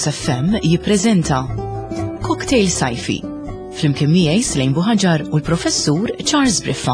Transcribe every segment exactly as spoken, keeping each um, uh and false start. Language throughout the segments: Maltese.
Campus F M jippreżenta Cocktail Sajfi flimkien miegħi Slejn Buħaġar u l-Professur Charles Briffa.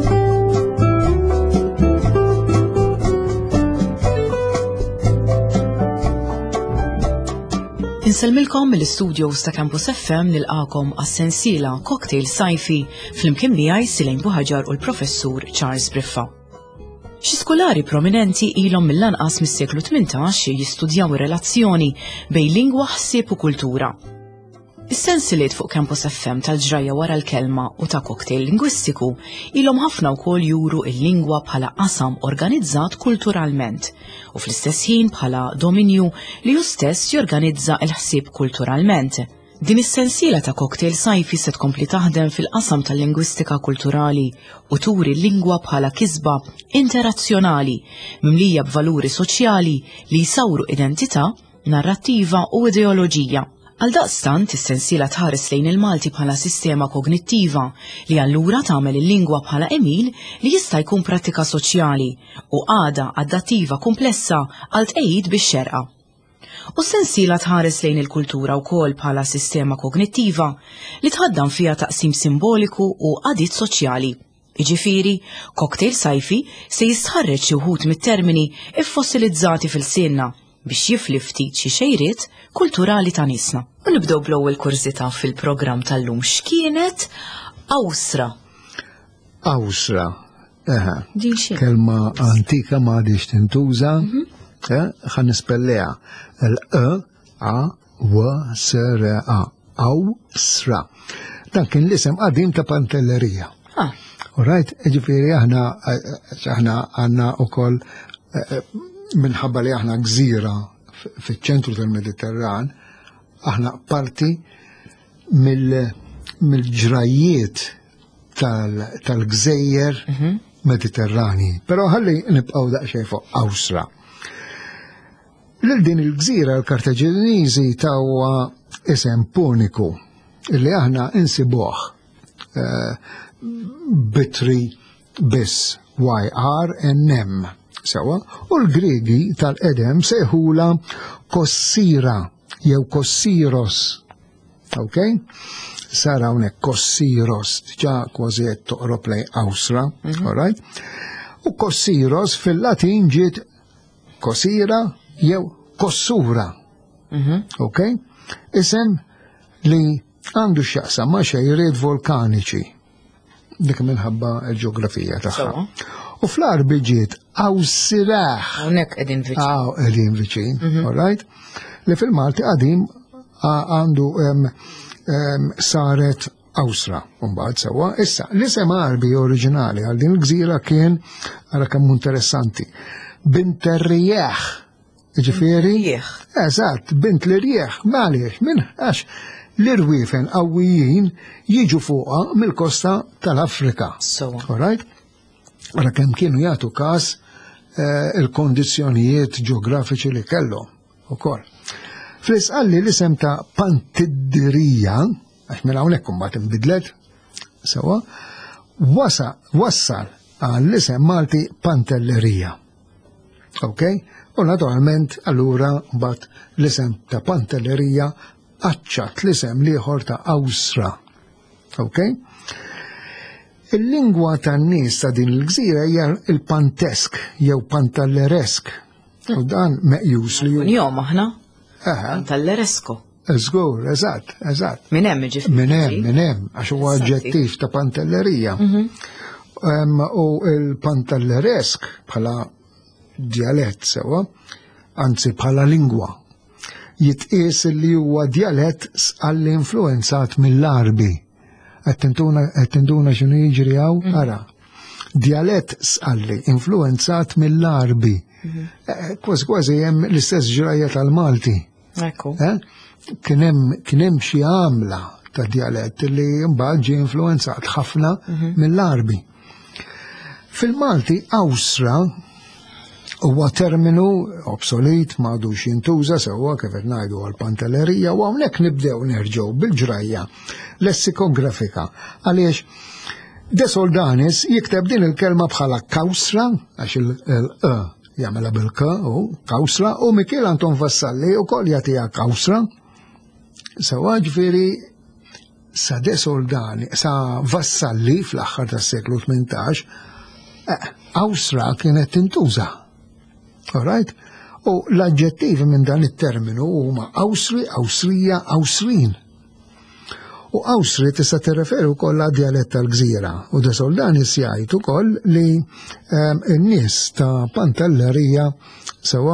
Inselmilkom mill-istudios ta' Campus F M nilqakom għas-sensiela Cocktail Sajfi flimkien miegħi Slejn Buħaġar u l-Professur Charles Briffa. Xi skolari prominenti ilhom mill-anqas mis-seklu tmintax jistudjaw ir-relazzjoni bejn lingwa, ħsieb u kultura. Is-sensieliet fuq Campus F M tal-ġrajja wara l-kelma u ta' cocktail lingwistiku ilhom ħafna wkoll juru l-lingwa bħala qasam organizzat kulturalment u fl-istess ħin bħala dominju li hu stess jorganizza l-ħsieb kulturalment. Din is-sensiela ta' cocktail sajfi se tkompli taħdem fil-qasam tal-lingwistika kulturali u turi l-lingwa bħala kisba interazzjonali mimlija b'valuri soċjali li jsawru identità, narrattiva u ideoloġija. Għaldaqstant is-sensiela tħares lejn il-Malti bħala sistema kognittiva li allura tagħmel il-lingwa bħala emil li jista' jkun prattika soċjali u għada adattiva komplessa għal tqejjid bix-xerqa. U s-sensiela tħares lejn il-kultura wkoll bħala sistema kognittiva li tħaddam fiha taqsim simboliku u għadiet soċjali. Jiġifieri, cocktail sajfi se jistħarreġ xi wħud mit-termini iffossilizzati fil-sinna biex jifli ftit xi xejriet kulturali ta' niesna. U nibdew bl-ewwel kursità fil-programm tal-lum x'kienet Awsra. Awsra. Eħe. Din xi? Kelma antika m'għadix tintuża. Ħan nispelleha l-e a w s r a Awsra. Dan kien l-isem qadim ta' pantellerija. Ah. Alright, ġifieri aħna aħna għandna wkoll minħabba li aħna gżira fiċ-ċentru tal-Mediterran, aħna parti mill-ġrajiet tal-gżejjer Mediterrani. Però ħalli nibqgħu daqsxejn fuq Awsra. Lil din il-gżira l-Kartaġiniżi tawwa isem puniku illi aħna insibuh bitri biss Y R N M sewa u l-Griegi tal-qedem seħula Kossira jew Kossiros. Ok? Sara hawnhekk Kossiros, ġa kważi qed toqrob lejn Awsra, all right? U Kossiros fil-Latin ġiet Kossira jew Kossura. Ok? Isem li għandu x'jaqsam ma' xejriet vulkaniċi. Dik minħabba l-ġeografija tagħha. U fl-Arbi ġiet Awsiraħ. Hawnhekk qegħdin viċin. Ah, qegħdin viċin, all right? Li fil-Malti qadim għandu saret Awsra, mbagħad sewwa. Issa, l-isem Arbi oriġinali għal din il-gżira kien ara kemm interessanti. Bint ir-Rieħ. Ġifieri? Eżatt, bint l-Rieħ, għaliex minn għax l-irwiefen qawwijin jiġu fuqha mill-kosta tal-Afrika. All right? Ara kemm kienu jagħtu każ il-kondizzjonijiet ġeografiċi li kellhom ukoll. Fl-isqalli l-isem ta' Pantiddirija, għax minn hawnhekk imbagħad inbidlet, sewwa, wassal għall-isem Malti Pantellerija. Okay? U naturalment allura mbagħad l-isem ta' Pantellerija aċċat l-isem ieħor ta' Awsra. Okay? Il-lingwa tan-nies ta' din il-gżira hija il-pantesk jew pantalleresk. U dan meqjus li jom aħna pantalleresko. Żgur, eżatt, eżatt. Min hemm ġifieri. Min hemm, min hemm, għax huwa aġġettiv ta' pantellerija. U il-pantalleresk bħala dialett sewa, anzi bħala lingwa, jitqies li huwa dialett sqalli influenzat mill-Arbi. Attenduna x'inhu jiġri hawn? Ara. Dialett sqalli influenzat mill-Arbi. Kważi kważi hemm l-istess ġrajja tal-Malti. Ekku. Kien hemm xi għamla ta' dialett li mbagħad ġie influenzat ħafna mill-Arbi. Fil-Malti Awsra huwa terminu obsolit m'għadux jintuża sewwa kif qed ngħidu għall-pantellerija u hawnhekk nibdew nerġgħu bil-ġrajja lessikografika għaliex De Soldanis jikteb din il-kelma bħala Kawsra għax il-e jagħmilha bil-K u Kawsra, u Michel Anton Vassalli wkoll jagħtiha Kawsra. Sewa ġifieri sa De Soldani, sa Vassalli fl-aħħar tas-seklu tmintax, Awsra kienet tintuża. All right? U l-aġġettivi minn dan it-terminu huma Awsri, Awsrija, Awsrin. U Awsri tista' tirreferi wkoll għad dialett tal-Gżira. U De Soldani jgħid ukoll li n-nies ta' Pantellerija sewa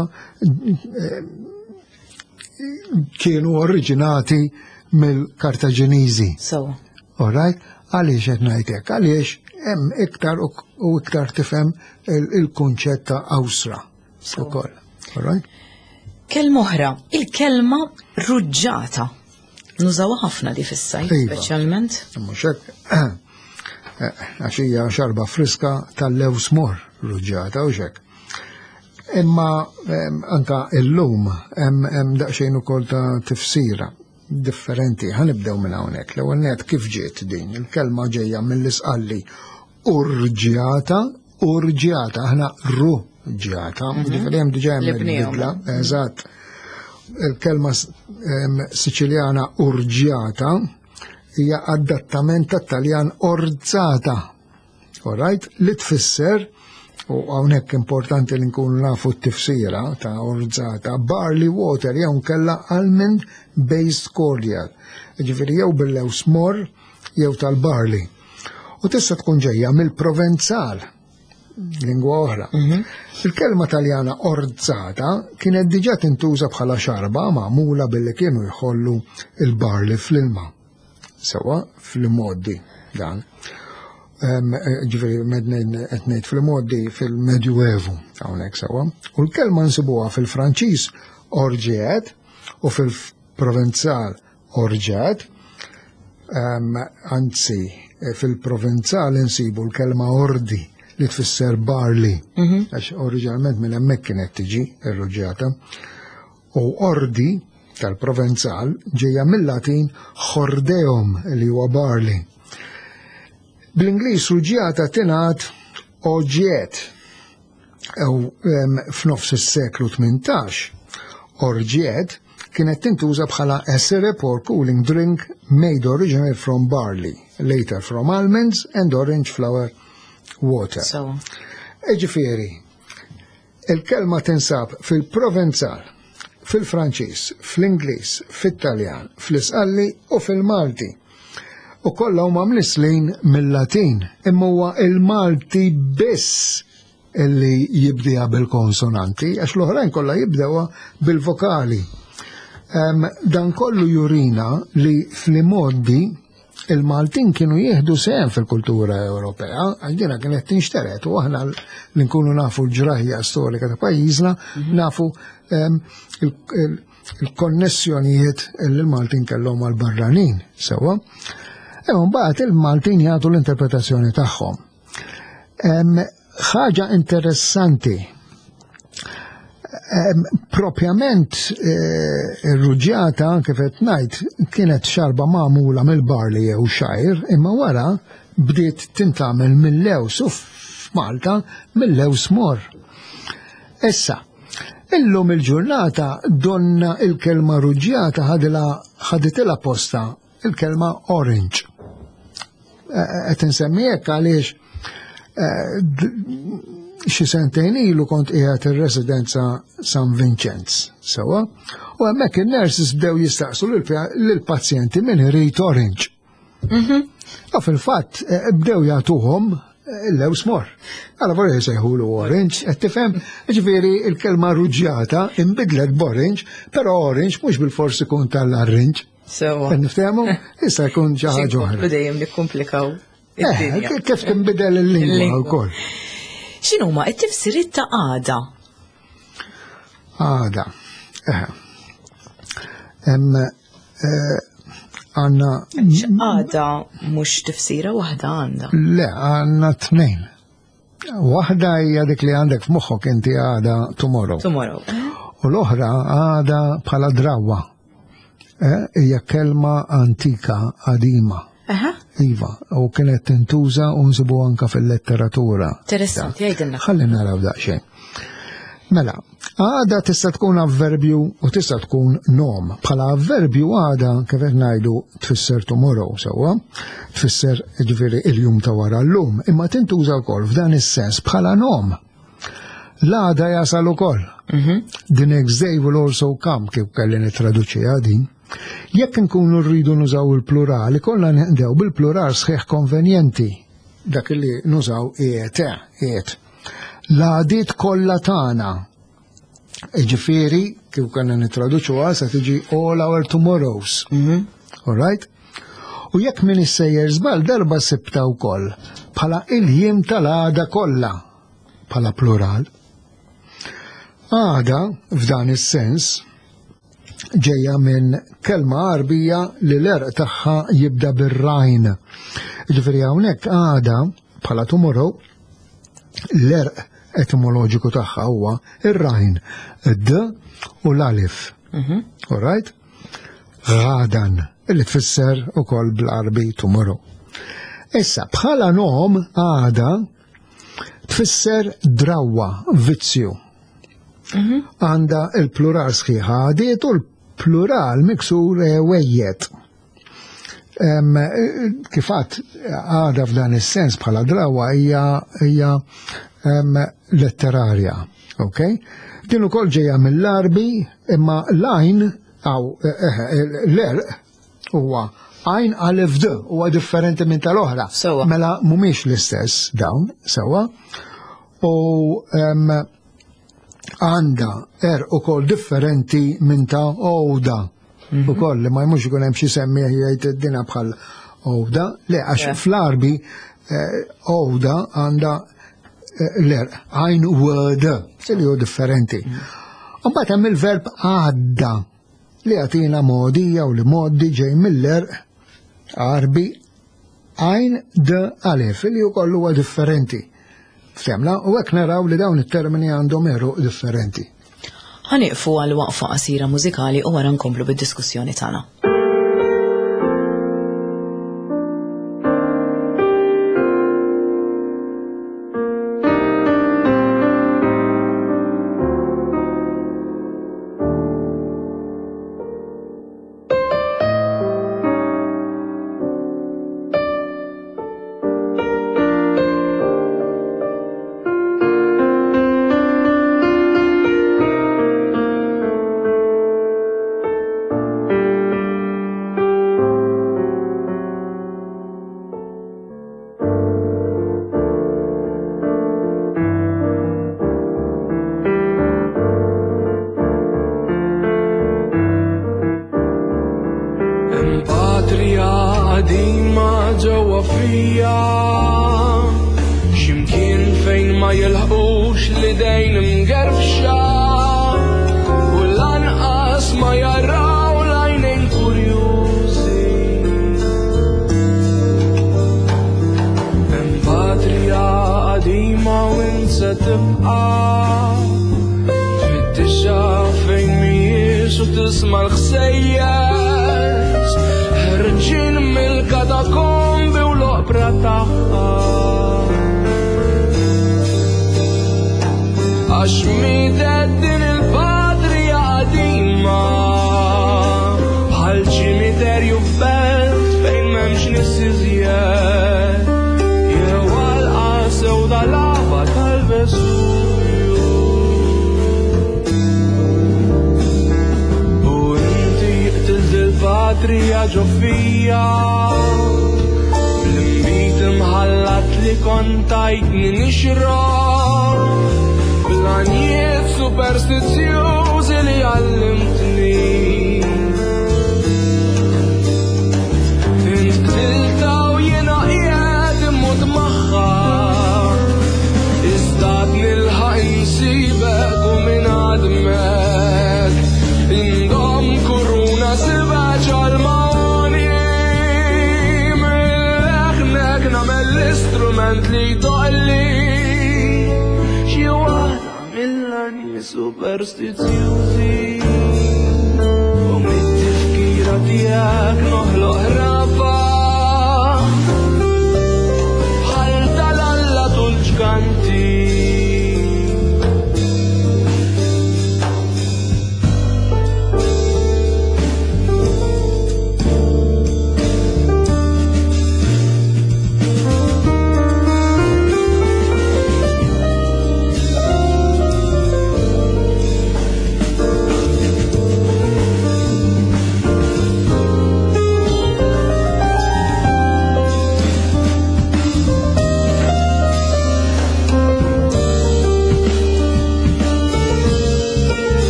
kienu oriġinati mill-Kartaġiniżi. So. All right? Għaliex qed ngħidlek, għaliex hemm iktar u iktar tifhem il-kunċett ta' Awsra ukoll. All right? Kelma oħra, il-kelma ruġġata. Nużawha ħafna di fis-sajf, speċjalment. Mhux hekk għax hija xarba friska tal-lewsmor ruġġata u hekk. Imma anka illum hemm daqsxejn ukoll ta' tifsira differenti. Ħanibdew minn hawnhekk. L-ewwel net kif ġiet din il-kelma ġejja mill-isqalli urġjata, urġjata, aħna ruġġata, ġifieri hemm diġà hemm il-bidla, eżatt. Il-kelma Siċiljana urġjata hija adattament tat-Taljan orzata. All right? Li tfisser, u hawnhekk importanti li nkunu nafu t-tifsira ta' orzata, barley water jew nkella almond based cordial. Ġifieri jew bil-lewsmor jew tal-barley. U tista' tkun ġejja mill-Provenzal, lingwa oħra. Il-kelma Taljana orzata kienet diġà tintuża bħala xarba magħmula billi kienu jħollu il-barley fl-ilma. Sewa fil-modi dan. Ġifieri qed ngħid fil-modi fil-Medjuevu hawnhekk sewa. U l-kelma nsibuha fil-Franċiż orġiet u fil-Provenzal orġet. Anzi, fil-Provenzal insibu l-kelma ordi li tfisser barley, għax oriġinalment minn hemmhekk kienet tiġi rruġġata. U ordi tal-Provenzal ġejja mill-Latin hordeum li huwa barley. Bl-Ingliż ruġġjata tingħad oġiet. U f'nofs is-seklu tmintax orġiet kienet tintuża bħala a syrup or cooling drink made originally from barley, later from almonds and orange flower water. So. Ġifieri, il-kelma tinsab fil-Provenzal, fil-Franċiż, fl-Ingliż, fit-Taljan, fl-Isqalli u fil-Malti. U kollha huma mnislin mill-Latin, imma huwa il-Malti biss illi jibdiha bil-konsonanti, għax l-oħrajn kollha jibdewha bil-vokali. Um, dan kollu jurina li fl-modi il-Maltin kienu jieħdu sehem fil-kultura Ewropea, għandina kienet tinxteret, u aħna li nkunu nafu l-ġraħja storika ta' pajjiżna, nafu um, il-konnessjonijiet il l-Maltin kellhom għal-barranin, sewa. Ewa mbagħad il-Maltin jagħtu l-interpretazzjoni tagħhom. Um, ħaġa interessanti, um, propjament ir-ruġġjata uh, kif qed ngħid kienet xarba magħmula mill-barley jew xajr, imma wara bdiet tintagħmel mill-lews u f'Malta mill-lews mor. Issa, illum il-ġurnata donna il-kelma ruġġjata ħaditilha posta il-kelma orange. Qed insemmi hekk għaliex xi sentejn ilu kont qiegħed ir-residenza San Vincenz, sewa, u hemmhekk in-nurses bdew jistaqsu lill-pazjenti min irid orange. U fil-fatt bdew jagħtuhom il-lews mor. Alla vorrei jsejħulu orange, qed tifhem, ġifieri il-kelma ruġġjata inbidlet b'orange, però orange mhux bil-forsi kun tal-arrange. Sewa. Niftehmu? Issa jkun xi ħaġa oħra. Dejjem nikkomplikaw. Kif tinbidel il-lingwa wkoll. X'inhuma t-tifsiriet ta' għada? Għada. Hemm għandna għada mhux tifsira waħda għandha. Le, għandna tnejn. Waħda hija dik li għandek f'moħħok inti għada tomorrow. Tomorrow. U l-oħra għada bħala drawwa. Hija kelma antika qadima. Aha. Iva, u kienet tintuża u nsibu anka fil-letteratura. Interessanti, jgħidilna. Ħalli naraw daqsxejn. Mela, għada tista' tkun avverbju u tista' tkun nom. Bħala avverbju għada kif qed ngħidu tfisser tomorrow sewwa, tfisser ġifieri il-jum ta' wara llum, imma tintuża wkoll f'dan is-sens bħala nom. L-għada jasal ukoll. The next day will also come kif kelli nittraduċiha din. Jekk nkunu rridu nużaw il-plurali, kollha neħdew bil-plural sħiħ konvenjenti. Dak li nużaw qiegħed, qiegħed. L-għadiet kollha tagħna. Ġifieri kif kellna nittraduċuha se tiġi all our tomorrows. All right? U jekk min issejjer żball darba sibta wkoll bħala il-jiem tal-għada kollha bħala plural. Għada f'dan is-sens ġejja minn kelma Arbija li l-erq tagħha jibda bir-rajn. Ġifieri hawnhekk għada bħala tomorrow l-erq etimoloġiku tagħha huwa ir-rajn, id-d u l-alif. All right? Għadan, illi tfisser ukoll bl-Arbi tomorrow. Issa bħala nom għada tfisser drawwa, vizzju. Għanda il-plural sħiħ għadiet u l-plural miksur wejjet. Kifat għada f'dan is-sens bħala drawwa hija letterarja, ok? Din ukoll ġejja mill-Arbi imma l-għajn għaw l-erq huwa għajn alif d huwa differenti minn tal-oħra. Mela mhumiex l-istess dawn sewwa. U għanda er ukoll differenti minn ta' owda. Ukoll li ma jmux ikun hemm xi semmi jgħid id-dina bħal owda, le għax fl-Arbi owda għandha l-erq għajn word li hu differenti. Mbagħad hemm il-verb għadda li għatina modija u li moddi ġej mill-erq Arbi għajn d alef li wkoll huwa differenti. Femla, u hekk naraw li dawn it-termini għandhom eruq differenti. Ħaniqfu għal waqfa qasira mużikali u wara nkomplu bid-diskussjoni tagħna.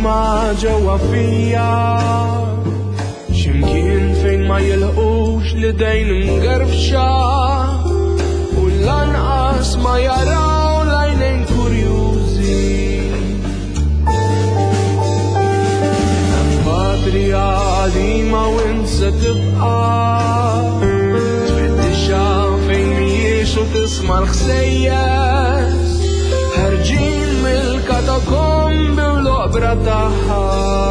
qadima ġewwa fija x'imkien fejn ma jilħqux li dejn imgerfxa u lanqas ma jaraw lajnejn kurjużi. Hemm patrija qadima u insa tibqa' tfittixa fejn mhijiex u tisma' l-ħsejjes ħarġin mill-katakombi u l-oqbra tagħha.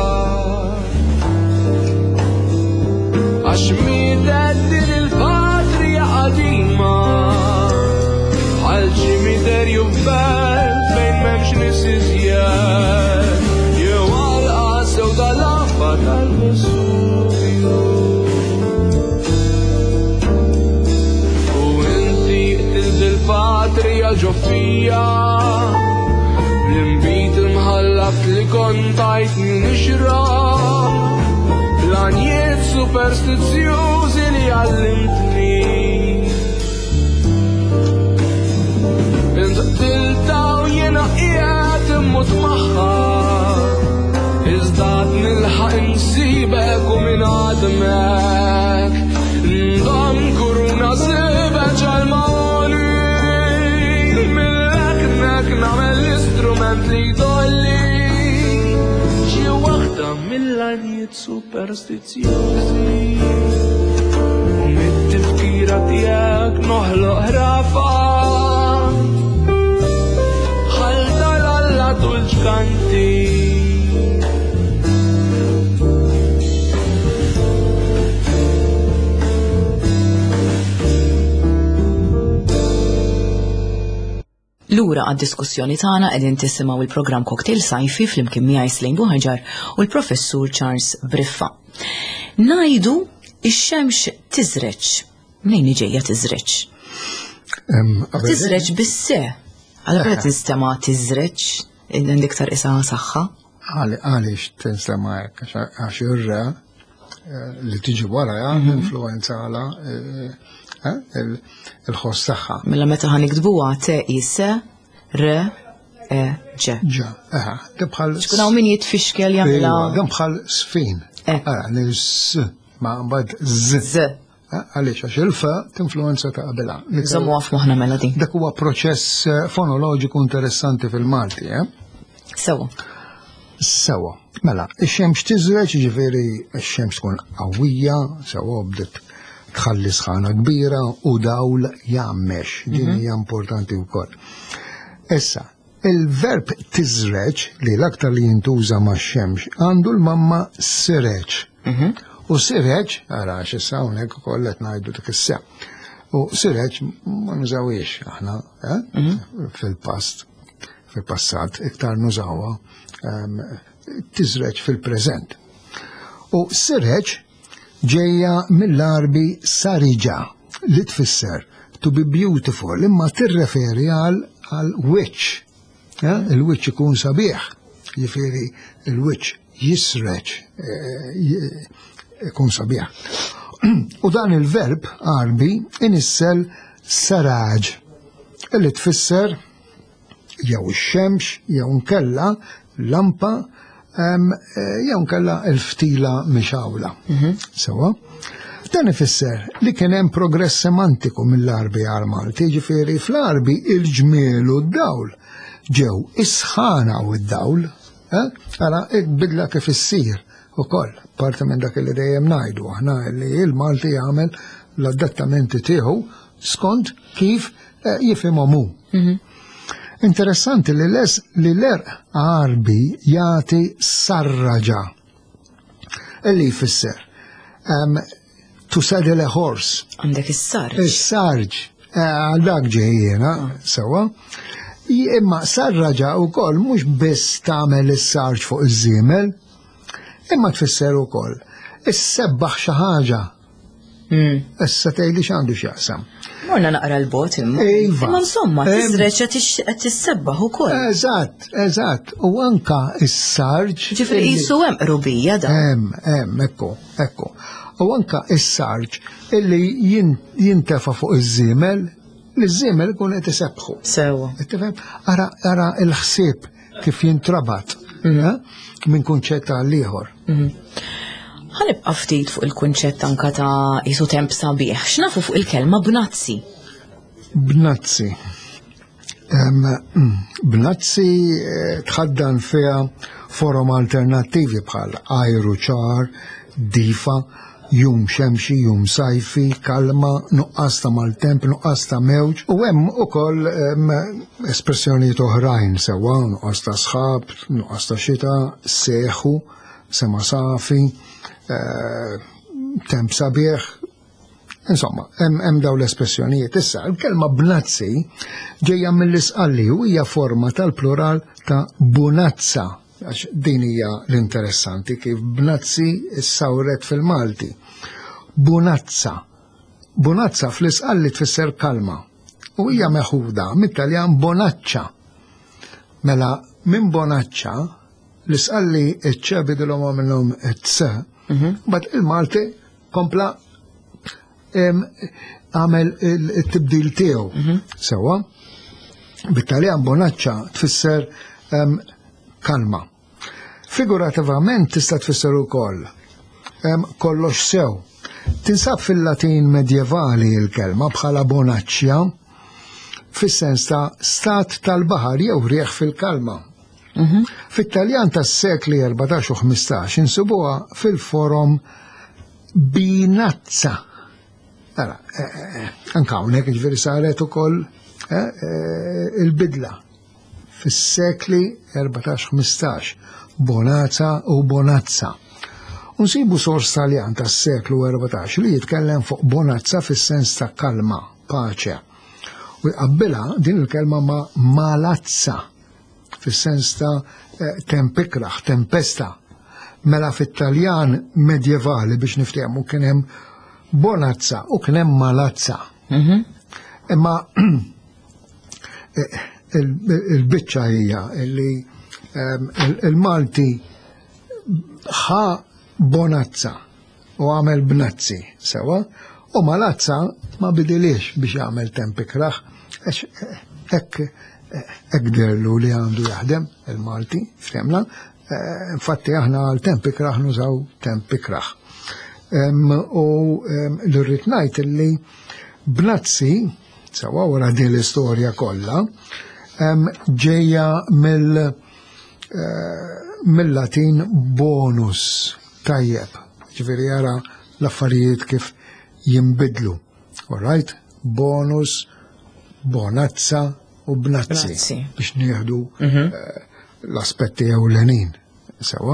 Għax mietet din il-patrija qadima bħal ċimiterju f'belt fejn m'hemmx nies iżjed jew għalqa sewda l-aqfa tal-Vesuvju. U inti qtilt il-patrija ġo fija bl-inbit imħallaf li kont għajtni nixrab bl-għanijiet superstizzjużi li għallimtni. Intilta u jena qiegħed immut magħha iżda nilħaq insibek u minn għadmek ndom kuruna sibeġ għal-mawli mill-eknek nagħmel l-istrument li jdolli xi waħda mill-għanijiet superstizzjużi u mit-tifkira tiegħek noħloq ħrafa ħalda l-alla tulġkanti. Lura għad-diskussjoni tagħna qegħdin tisimgħu il-programm Cocktail Sajfi flimkien miegħi Slejn Buħaġar u l-Professur Charles Briffa. Ngħidu ix-xemx tiżreġ. Minejn ġejja tiżreġ? Tiżreġ bis-se. Għalhekk qed tinstema' tiżreġ għandek tarqisha saħħa. Għaliex tinstema' hekk għax ir-re li tiġi wara influenza għala il-ħoss tagħha. Mela meta ħanikdbuha te ise re e ġe. Ġa, eħa, bħal. Xkun hawn min jitfixkel jagħmilha. Dem bħal sfin. Ara, nis ma mbagħad z. Għaliex għax il-fa tinfluenza ta' qabilha. Nżommu għaf moħħna mela din. Dak huwa proċess fonoloġiku interessanti fil-Malti, eh? Sewa. Sewa. Mela, ix-xemx tiżreġ, ġifieri x-xemx tkun qawwija, sewa bdiet tħalli sħana kbira u dawl jammex. Din hija importanti wkoll. Issa, il-verb tiżreġ li l-aktar li jintuża max-xemx għandu l-mamma sireġ. U sireġ, ara x'issa hawnhekk ukoll qed ngħidu dik is-sew. U sireġ ma nużawiex aħna fil-past, fil-passat iktar nużawha tiżreġ fil-preżent. U sireġ ġejja mill-arbi sariġa li tfisser to be beautiful imma tirreferi għal witch. Il-witch ikun sabiħ, jifieri il-witch jisreġ ikun sabiħ. U dan il-verb arbi inissel saraġ li tfisser jew ix-xemx jew nkella lampa jew nkella l-ftila mixawla. Sewa? Dan ifisser li kien hemm progress semantiku mill-arbi għal Malti, ġifieri fl-arbi il-ġmiel u d-dawl ġew is-sħana u d-dawl, ara bidla kif issir ukoll, parti minn dak li dejjem ngħidu aħna li l-Malti jagħmel l-adattamenti tiegħu skont kif jifhimhom hu. Interessanti li les li l-er arbi jagħti sarraġa. Illi jfisser to saddle a horse. Għandek is-sarġ. Is-sarġ. Għal dak ġejjena, sewa. Imma sarraġa wkoll mhux biss tagħmel is-sarġ fuq iż-żiemel, imma tfisser ukoll issebbaħ xi ħaġa. Issa tgħidli x'għandu x'jaqsam. Morna naqra l-bot imma. Imma insomma, tiżreġ qed tissebbaħ ukoll. Eżatt, eżatt. U anka is-sarġ. Ġifieri qisu hemm qrubija da. Hemm, hemm, ekku, ekku. U anka is-sarġ illi jintefa' fuq iż-żiemel, li ż-żiemel ikun qed isebħu. Sewwa. Tifhem? Ara ara l-ħsieb kif jintrabat minn kunċett għal ieħor. Ħanibqa' ftit fuq il-kunċett anka ta' isu temp sabiħ. X'nafu fuq il-kelma bnazzi? Bnazzi. Bnazzi tħaddan fiha forum alternattivi bħal ajru ċar, difa, jum xemxi, jum sajfi, kalma, nuqqas ta' maltemp, nuqqas ta' mewġ, u hemm ukoll espressjonijiet oħrajn sewwa, nuqqas ta' sħab, nuqqas ta' xita, seħu, sema safi, temp sabiħ. Insomma, hemm daw l-espressjonijiet. Issa, il-kelma bnazzi ġejja mill-isqalli u hija forma tal-plural ta' bunazza. Għax din hija l-interessanti kif bnazzi issawret fil-Malti. Bunazza. Bunazza fl-isqalli tfisser kalma. U hija meħuda mit-Taljan bonaccia. Mela minn bonaccia l-isqalli iċ-ċe bidilhom minnhom it-tse, bad il-Malti kompla għamel il-tibdil tiegħu. Sewa, bit-Taljan bonaccia tfisser kalma. Figurativament tista' tfisser ukoll kollox sew. Tinsab fil-Latin medjevali il-kelma bħala bonaccia fis-sens ta' stat tal-baħar jew rieħ fil-kalma. Fit-Taljan tas-sekli erbatax u ħmistax insibuha fil-forum binazza. Ara, anka hawnhekk ġifieri saret ukoll il-bidla fis-sekli erbatax ħmistax, bonazza u bonazza. Unsibu sors Taljan tas-seklu erbatax li jitkellem fuq bonazza fis-sens ta' kalma, paċe. U jqabbilha din il-kelma ma' malazza fis-sens ta' tempikraħ, tempesta. Mela fit-Taljan medjevali biex niftehmu kien hemm bonazza u kien hemm malazza. Imma il-biċċa hija li il-Malti ħa bonazza u għamel bnazzi sewa u malazza ma bidiliex biex jagħmel tempikraħ hekk hekk dirlu li għandu jaħdem il-Malti f'temna. Infatti aħna għal tempikraħ nużaw tempikraħ. U l-rrit ngħid li bnazzi sewa wara din l-istorja kollha ġejja mill-Latin bonus tajjeb. Ġifieri jara l-affarijiet kif jinbidlu. All right? Bonus, bonazza u bnazzi biex nieħdu l-aspetti ewlenin. Sewa.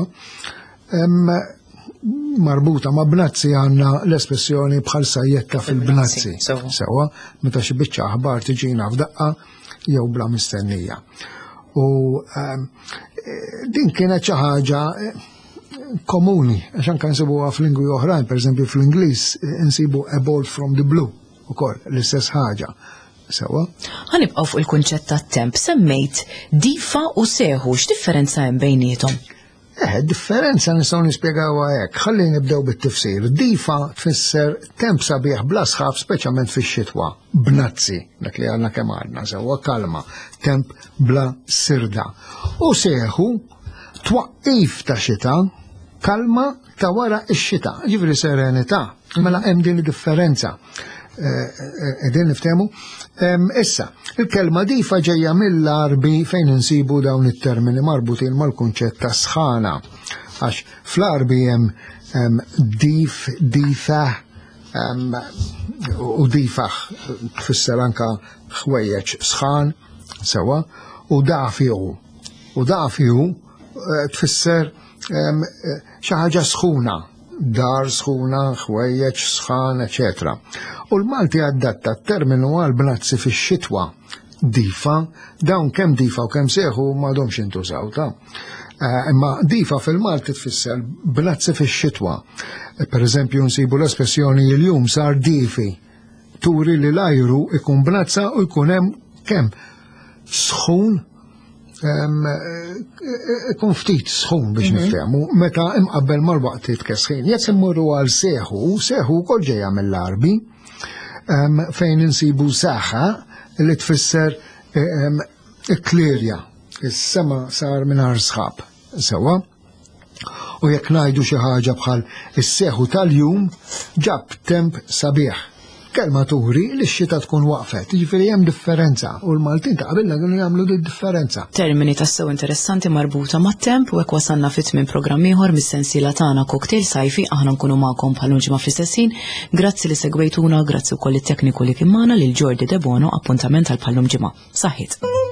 Marbuta ma' bnazzi għandna l-espressjoni bħal sajjetta fil-bnazzi. Sewa, meta xi biċċa aħbar tiġina f'daqqa jew bla mistennija. U din kienet xi ħaġa komuni, għax anke nsibuha f'lingwi oħrajn, pereżempju fl-Ingliż insibu a bolt from the blue ukoll l-istess ħaġa. Sewa? Ħanibqgħu fuq il-kunċett tat-temp semmejt difa u seħu, x'differenza hemm bejniethom? Eh, differenza nistgħu nispjegawha hekk. Ħalli nibdew bit-tifsir. Difa tfisser temp sabiħ bla sħab speċjalment fix-xitwa. Bnazzi, dak li għandna kemm għandna sewwa kalma, temp bla sirda. U seħu twaqqif ta' xita, kalma ta' wara x-xita, ġifieri serenità. Mela hemm din id-differenza. Edin niftemu. Issa, il-kelma difa ġejja mill-Arbi fejn insibu dawn it-termini marbutin mal-kunċett ta' sħana. Għax fl-Arbi hemm dif, difa u difaħ tfisser anka ħwejjeġ sħan, sewa, u dafiu. U dafiu tfisser xi ħaġa sħuna. Dar sħuna, ħwejjeġ, sħan, eccetera. U l-Malti għaddatta terminu għal bnazzi fix-xitwa. Difa, dawn kemm difa u kemm seħu m'għadhomx intużaw ta'. Imma difa fil-Malti tfisser bnazzi fix-xitwa. Per eżempju nsibu l-espressjoni il-jum sar difi. Turi li l-ajru ikun bnazza u jkun hemm kemm sħun ikun ftit sħun biex niftehmu, meta imqabbel mal-waqt jitkesħin. Jekk immorru għal seħu, seħu wkoll ġejja mill-Arbi, fejn insibu saħħa li tfisser klirja, is-sema sar mingħajr sħab. sewa. U jekk ngħidu xi ħaġa bħal is-seħħu tal-jum ġab temp sabiħ. Kelma turi li x-xita tkun waqfet, jiġifieri hemm differenza u l-Maltin ta' qabilna kienu jagħmlu di differenza. Termini tassew interessanti marbuta mat-temp u hekk wasalna fit minn programm ieħor mis-sensiela tagħna Cocktail Sajfi aħna nkunu magħkom bħal ġimgħa fl-istessin. Grazzi li segwejtuna, grazzi wkoll it-tekniku li kien magħna lil Jordi Debono appuntament għal bħallum ġimgħa. Saħħit.